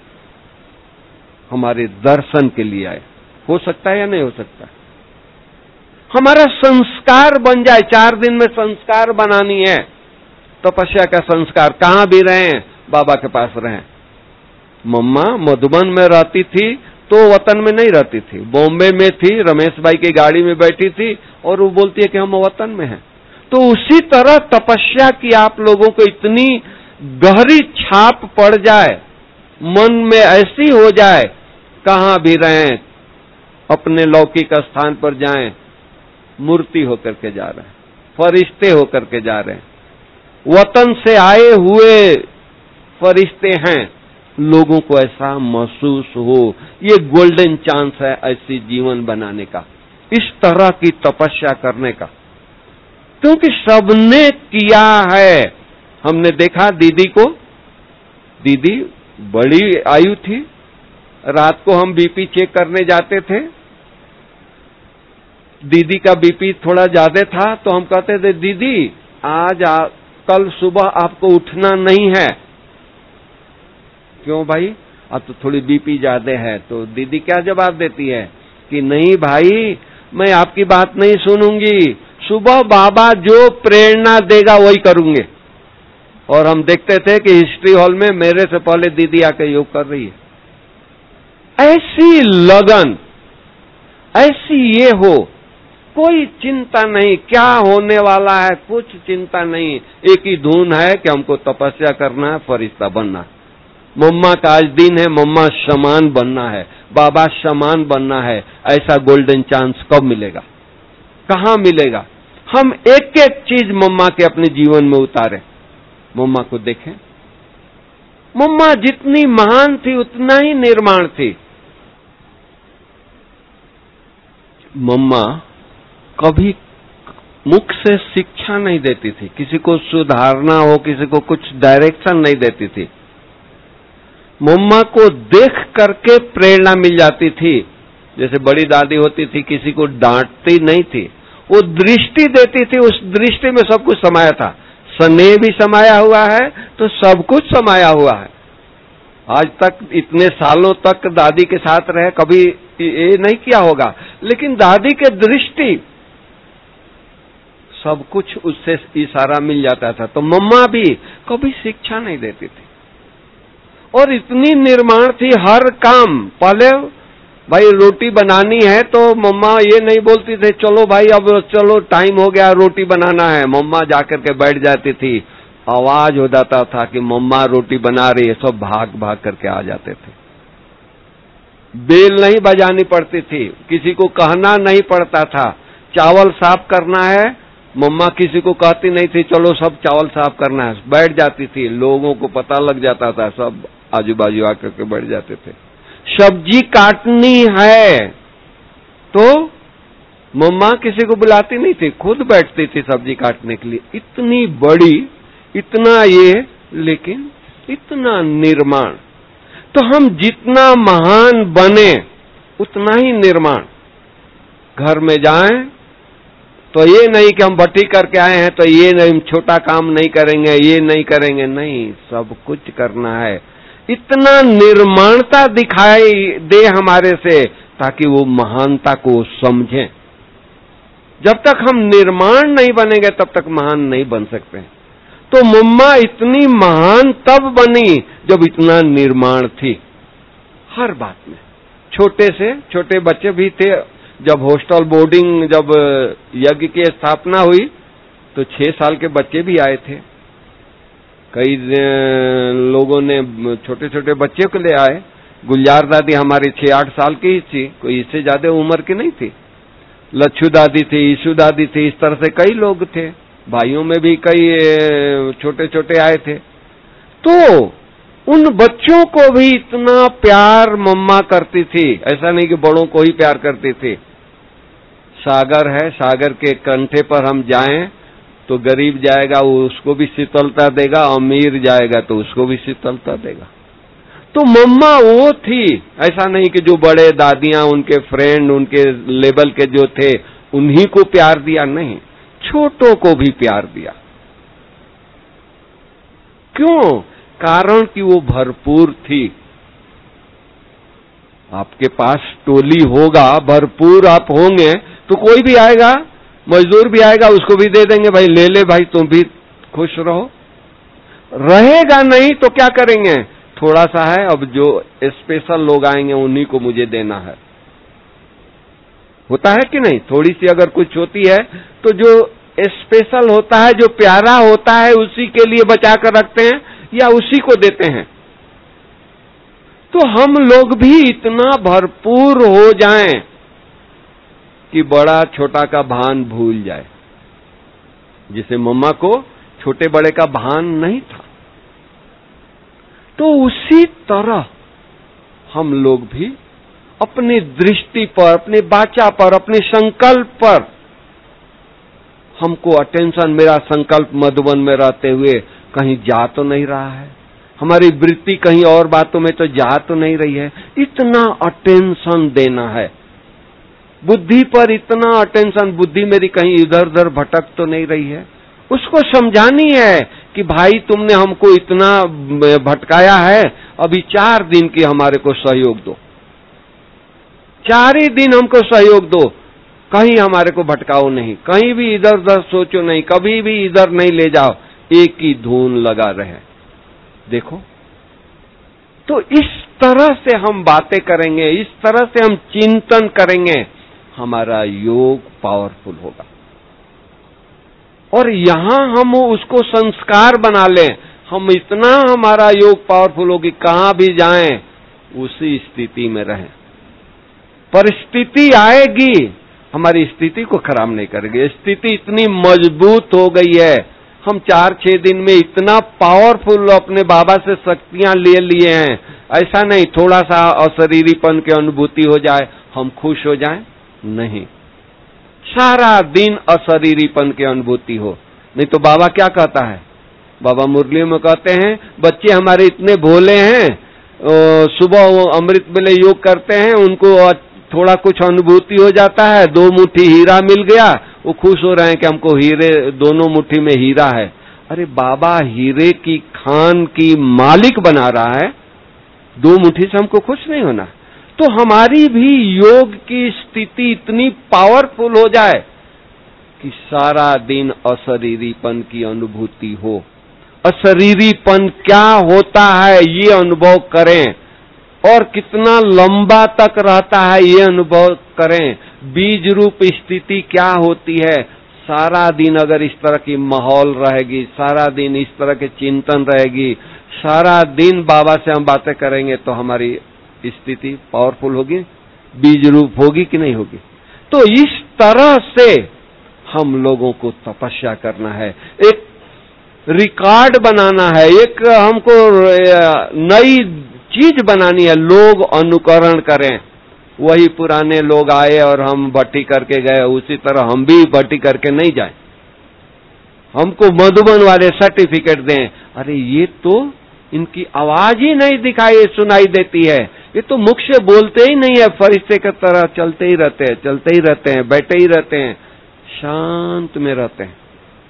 हमारे दर्शन के लिए आए। हो सकता है या नहीं हो सकता? हमारा संस्कार बन जाए। चार दिन में संस्कार बनानी है, तपस्या का संस्कार। कहां भी रहें, बाबा के पास रहें। मम्मा मधुबन में रहती थी तो वतन में नहीं रहती थी, बॉम्बे में थी, रमेश भाई की गाड़ी में बैठी थी और वो बोलती है कि हम वतन में हैं। तो उसी तरह तपस्या की आप लोगों को इतनी गहरी छाप पड़ जाए, मन में ऐसी हो जाए, कहां भी रहें, अपने लौकिक स्थान पर जाएं, मूर्ति होकर के जा रहे हैं, फरिश्ते होकर के जा रहे हैं, वतन से आए हुए फरिश्ते हैं, लोगों को ऐसा महसूस हो। ये गोल्डन चांस है ऐसी जीवन बनाने का, इस तरह की तपस्या करने का, क्योंकि सबने किया है। हमने देखा दीदी को, दीदी बड़ी आयु थी, रात को हम बीपी चेक करने जाते थे, दीदी का बीपी थोड़ा ज्यादा था, तो हम कहते थे दीदी आज आ, कल सुबह आपको उठना नहीं है। क्यों भाई, अब तो थोड़ी बीपी ज्यादा है। तो दीदी क्या जवाब देती है कि नहीं भाई, मैं आपकी बात नहीं सुनूंगी, सुबह बाबा जो प्रेरणा देगा वही करूंगे। और हम देखते थे कि हिस्ट्री हॉल में मेरे से पहले दीदी आके योग कर रही है। ऐसी लगन, ऐसी ये हो, कोई चिंता नहीं क्या होने वाला है, कुछ चिंता नहीं, एक ही धुन है कि हमको तपस्या करना है, फरिश्ता बनना है। मम्मा का आज दिन है, मम्मा समान बनना है, बाबा समान बनना है। ऐसा गोल्डन चांस कब मिलेगा, कहां मिलेगा? हम एक एक चीज मम्मा के अपने जीवन में उतारें, मम्मा को देखें। मम्मा जितनी महान थी उतना ही निर्माण थी। मम्मा कभी मुख से शिक्षा नहीं देती थी, किसी को सुधारना हो, किसी को कुछ डायरेक्शन नहीं देती थी। मम्मा को देख करके प्रेरणा मिल जाती थी। जैसे बड़ी दादी होती थी, किसी को डांटती नहीं थी, वो दृष्टि देती थी, उस दृष्टि में सब कुछ समाया था। स्नेह भी समाया हुआ है तो सब कुछ समाया हुआ है। आज तक इतने सालों तक दादी के साथ रहे, कभी ये नहीं किया होगा, लेकिन दादी के दृष्टि सब कुछ उससे इशारा मिल जाता था। तो मम्मा भी कभी शिक्षा नहीं देती थी और इतनी निर्माण थी। हर काम, पहले भाई रोटी बनानी है तो मम्मा ये नहीं बोलती थी चलो भाई अब चलो टाइम हो गया रोटी बनाना है, मम्मा जाकर के बैठ जाती थी। आवाज हो जाता था कि मम्मा रोटी बना रही है, सब भाग भाग करके आ जाते थे। बेल नहीं बजानी पड़ती थी, किसी को कहना नहीं पड़ता था। चावल साफ करना है, मम्मा किसी को कहती नहीं थी चलो सब चावल साफ करना है, बैठ जाती थी। लोगों को पता लग जाता था, सब आजू बाजू आकर के बैठ जाते थे। सब्जी काटनी है तो मम्मा किसी को बुलाती नहीं थी, खुद बैठती थी सब्जी काटने के लिए। इतनी बड़ी, इतना ये, लेकिन इतना निर्माण। तो हम जितना महान बने उतना ही निर्माण। घर में जाएं तो ये नहीं कि हम भट्टी करके आए हैं तो ये नहीं, छोटा काम नहीं करेंगे, ये नहीं करेंगे, नहीं, सब कुछ करना है। इतना निर्माणता दिखाई दे हमारे से ताकि वो महानता को समझें। जब तक हम निर्माण नहीं बनेंगे तब तक महान नहीं बन सकते। तो मम्मा इतनी महान तब बनी जब इतना निर्माण थी हर बात में। छोटे से छोटे बच्चे भी थे। जब हॉस्टल बोर्डिंग, जब यज्ञ की स्थापना हुई तो छह साल के बच्चे भी आए थे। कई लोगों ने छोटे छोटे बच्चे को ले आए। गुलजार दादी हमारी छह आठ साल की ही थी, कोई इससे ज्यादा उम्र की नहीं थी। लच्छू दादी थी, ईशु दादी थी, इस तरह से कई लोग थे। भाइयों में भी कई छोटे छोटे आए थे। तो उन बच्चों को भी इतना प्यार मम्मा करती थी। ऐसा नहीं कि बड़ों को ही प्यार करती थी। सागर है, सागर के कंठे पर हम जाएं तो गरीब जाएगा वो उसको भी शीतलता देगा, अमीर जाएगा तो उसको भी शीतलता देगा। तो मम्मा वो थी। ऐसा नहीं कि जो बड़े दादियां, उनके फ्रेंड, उनके लेवल के जो थे उन्हीं को प्यार दिया, नहीं, छोटों को भी प्यार दिया। क्यों? कारण कि वो भरपूर थी। आपके पास टोली होगा, भरपूर आप होंगे तो कोई भी आएगा, मजदूर भी आएगा, उसको भी दे देंगे, भाई ले ले भाई तुम भी खुश रहो। रहेगा नहीं तो क्या करेंगे? थोड़ा सा है, अब जो स्पेशल लोग आएंगे उन्हीं को मुझे देना है। होता है कि नहीं? थोड़ी सी अगर कुछ होती है तो जो स्पेशल होता है, जो प्यारा होता है, उसी के लिए बचा कर रखते हैं या उसी को देते हैं। तो हम लोग भी इतना भरपूर हो जाएं कि बड़ा छोटा का भान भूल जाए। जिसे मम्मा को छोटे बड़े का भान नहीं था, तो उसी तरह हम लोग भी अपनी दृष्टि पर, अपने वाचा पर, अपने संकल्प पर, हमको अटेंशन, मेरा संकल्प मधुबन में रहते हुए कहीं जा तो नहीं रहा है, हमारी वृत्ति कहीं और बातों में तो जा तो नहीं रही है, इतना अटेंशन देना है। बुद्धि पर इतना अटेंशन, बुद्धि मेरी कहीं इधर उधर भटक तो नहीं रही है, उसको समझानी है कि भाई तुमने हमको इतना भटकाया है, अभी चार दिन की हमारे को सहयोग दो, चार ही दिन हमको सहयोग दो, कहीं हमारे को भटकाओ नहीं, कहीं भी इधर उधर सोचो नहीं, कभी भी इधर नहीं ले जाओ, एक ही धुन लगा रहे। देखो, तो इस तरह से हम बातें करेंगे, इस तरह से हम चिंतन करेंगे, हमारा योग पावरफुल होगा। और यहां हम उसको संस्कार बना लें, हम इतना हमारा योग पावरफुल होगी, कहां भी जाएं उसी स्थिति में रहें। परिस्थिति आएगी, हमारी स्थिति को खराब नहीं करेगी। स्थिति इतनी मजबूत हो गई है, हम चार छह दिन में इतना पावरफुल अपने बाबा से शक्तियां ले लिए हैं। ऐसा नहीं थोड़ा सा अशरीरीपन की अनुभूति हो जाए हम खुश हो जाएं, नहीं, सारा दिन अशरीरीपन की अनुभूति हो। नहीं तो बाबा क्या कहता है? बाबा मुरली में कहते हैं, बच्चे हमारे इतने भोले हैं, सुबह वो अमृत वेले योग करते हैं, उनको थोड़ा कुछ अनुभूति हो जाता है, दो मुट्ठी हीरा मिल गया, वो खुश हो रहे हैं कि हमको हीरे, दोनों मुट्ठी में हीरा है। अरे बाबा हीरे की खान की मालिक बना रहा है, दो मुट्ठी से हमको खुश नहीं होना। तो हमारी भी योग की स्थिति इतनी पावरफुल हो जाए कि सारा दिन अशरीरीपन की अनुभूति हो। अशरीरीपन क्या होता है ये अनुभव करें, और कितना लंबा तक रहता है ये अनुभव करें। बीज रूप स्थिति क्या होती है, सारा दिन अगर इस तरह की माहौल रहेगी, सारा दिन इस तरह के चिंतन रहेगी, सारा दिन बाबा से हम बातें करेंगे, तो हमारी स्थिति पावरफुल होगी, बीज रूप होगी कि नहीं होगी। तो इस तरह से हम लोगों को तपस्या करना है, एक रिकॉर्ड बनाना है, एक हमको नई चीज बनानी है, लोग अनुकरण करें। वही पुराने लोग आए और हम भट्टी करके गए, उसी तरह हम भी भट्टी करके नहीं जाएं। हमको मधुबन वाले सर्टिफिकेट दें, अरे ये तो इनकी आवाज ही नहीं दिखाई सुनाई देती है, ये तो मुख से बोलते ही नहीं है, फरिश्ते की तरह चलते ही रहते हैं, चलते ही रहते हैं, बैठे ही रहते हैं, शांत में रहते हैं।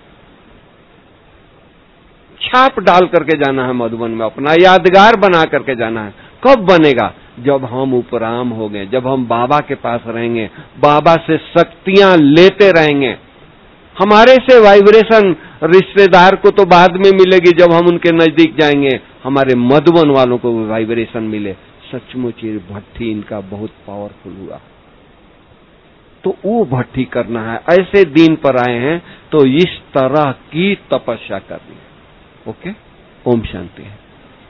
छाप डाल करके जाना है मधुबन में, अपना यादगार बना करके जाना है। कब बनेगा? जब हम उपराम हो गए, जब हम बाबा के पास रहेंगे, बाबा से शक्तियां लेते रहेंगे। हमारे से वाइब्रेशन रिश्तेदार को तो बाद में मिलेगी, जब हम उनके नजदीक जाएंगे, हमारे मधुबन वालों को वाइब्रेशन मिले, सचमुच ये भट्टी इनका बहुत पावरफुल हुआ। तो वो भट्टी करना है, ऐसे दिन पर आए हैं तो इस तरह की तपस्या करनी है। ओके, ओम शांति है।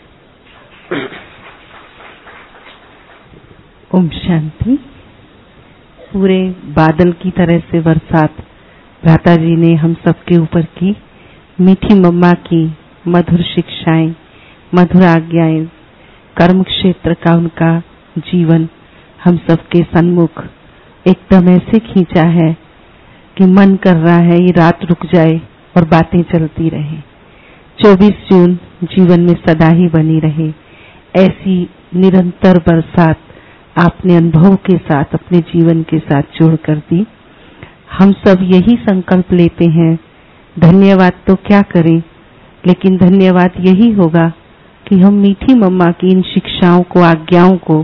ओम शांति। पूरे बादल की तरह से बरसात भ्राता जी ने हम सबके ऊपर की, मीठी मम्मा की मधुर शिक्षाएं, मधुर आज्ञाएं, कर्म क्षेत्र का उनका जीवन हम सबके सन्मुख एकदम ऐसे खींचा है कि मन कर रहा है ये रात रुक जाए और बातें चलती रहे। चौबीस जून जीवन में सदा ही बनी रहे, ऐसी निरंतर बरसात आपने अनुभव के साथ अपने जीवन के साथ जोड़ कर दी। हम सब यही संकल्प लेते हैं, धन्यवाद तो क्या करें, लेकिन धन्यवाद यही होगा कि हम मीठी मम्मा की इन शिक्षाओं को, आज्ञाओं को,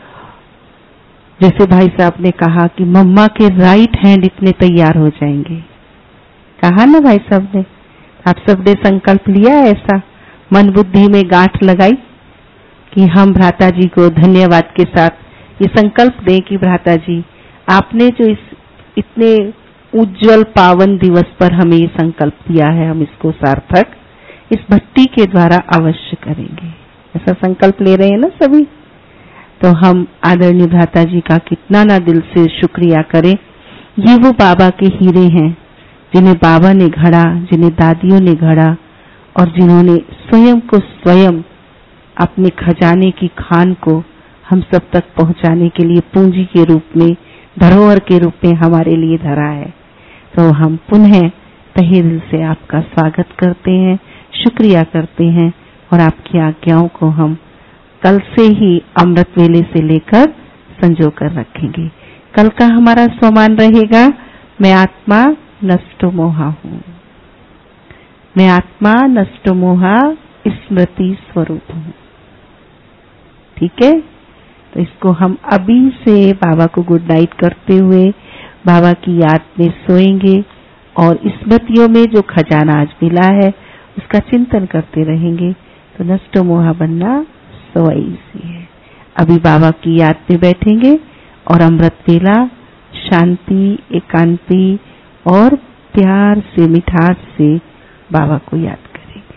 जैसे भाई साहब ने कहा कि मम्मा के राइट हैंड इतने तैयार हो जाएंगे। कहा ना भाई साहब ने, आप सब ने संकल्प लिया ऐसा, मन बुद्धि में गांठ लगाई, कि हम भ्राता जी को धन्यवाद के साथ ये संकल्प दें कि भ्राता जी आपने जो इस इतने उज्जवल पावन दिवस पर हमें ये संकल्प दिया है, हम इसको सार्थक इस भक्ति के द्वारा अवश्य करेंगे। ऐसा संकल्प ले रहे हैं ना सभी। तो हम आदरणीय भ्राता जी का कितना ना दिल से शुक्रिया करें। ये वो बाबा के हीरे हैं जिन्हें बाबा ने घड़ा, जिन्हें दादियों ने घड़ा और जिन्होंने स्वयं को स्वयं अपने खजाने की खान को हम सब तक पहुंचाने के लिए पूंजी के रूप में, धरोहर के रूप में हमारे लिए धरा है। तो हम पुनः तहे दिल से आपका स्वागत करते हैं, शुक्रिया करते हैं और आपकी आज्ञाओं को हम कल से ही अमृत वेले से लेकर संजो कर रखेंगे। कल का हमारा स्वमान रहेगा, मैं आत्मा नष्टो मोहा हूँ, मैं आत्मा नष्टो मोहा स्मृति स्वरूप हूँ। ठीक है, तो इसको हम अभी से बाबा को गुड नाइट करते हुए बाबा की याद में सोएंगे और स्मृतियों में जो खजाना आज मिला है उसका चिंतन करते रहेंगे। तो नष्टो मोहा बनना सवाई सी है। अभी बाबा की याद में बैठेंगे और अमृत वेला शांति, एकांति और प्यार से, मिठास से बाबा को याद करेंगे।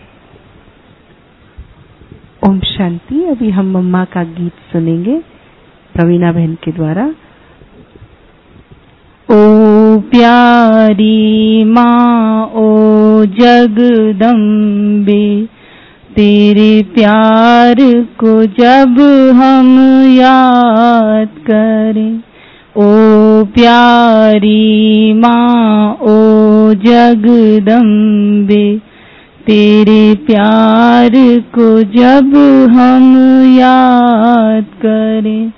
ओम शांति। अभी हम मम्मा का गीत सुनेंगे प्रवीणा बहन के द्वारा। ओ प्यारी माँ ओ जगदम्बे, तेरे प्यार को जब हम याद करें, ओ प्यारी माँ ओ जगदम्बे, तेरे प्यार को जब हम याद करें,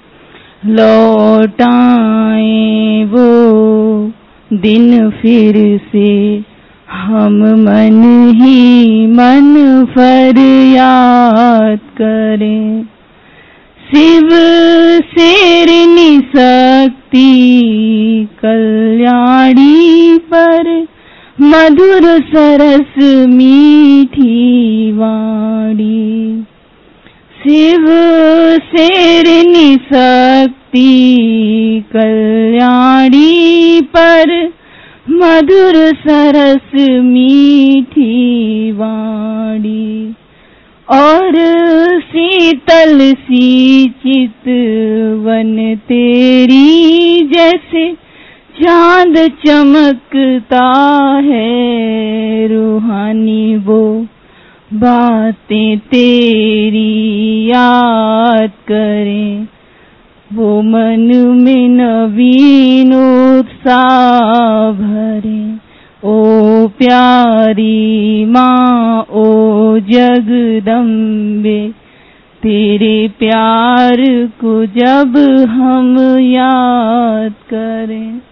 लौटाएं वो दिन फिर से, हम मन ही मन फरियाद करें। शिव शेरनी शक्ति कल्याणी पर, मधुर सरस मीठी वाणी। शिव शेरनी शक्ति कल्याणी पर, मधुर सरस मीठी वाणी। और शीतल सी चितवन तेरी, जैसे चांद चमकता है रूहानी, वो बातें तेरी याद करें, वो मन में नवीन उत्साह भरे। ओ प्यारी माँ ओ जगदम्बे, तेरे प्यार को जब हम याद करें।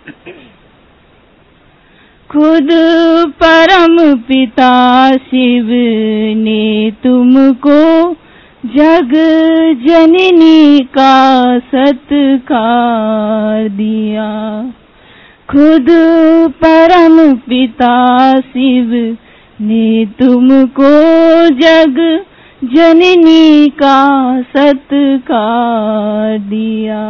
खुद परम पिता शिव ने तुमको जग जननी का सत्कार दिया। खुद परम पिता शिव ने तुमको जग जननी का सत्कार दिया।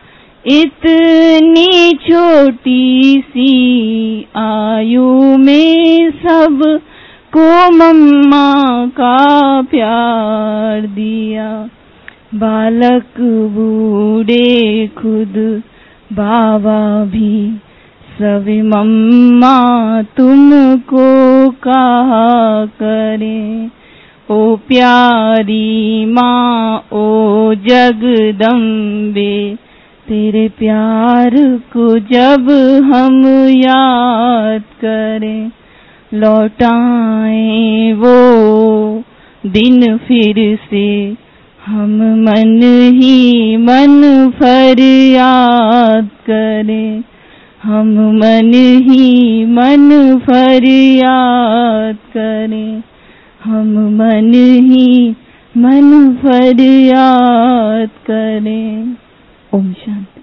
इतनी छोटी सी आयु में सब को मम्मा का प्यार दिया। बालक बूढ़े खुद बाबा भी सभी मम्मा तुमको कहा करें। ओ प्यारी माँ ओ जगदम्बे, तेरे प्यार को जब हम याद करें, लौटाएं वो दिन फिर से, हम मन ही मन फरियाद करें। हम मन ही मन फरियाद करें। हम मन ही मन फरियाद करें। ओम शांति।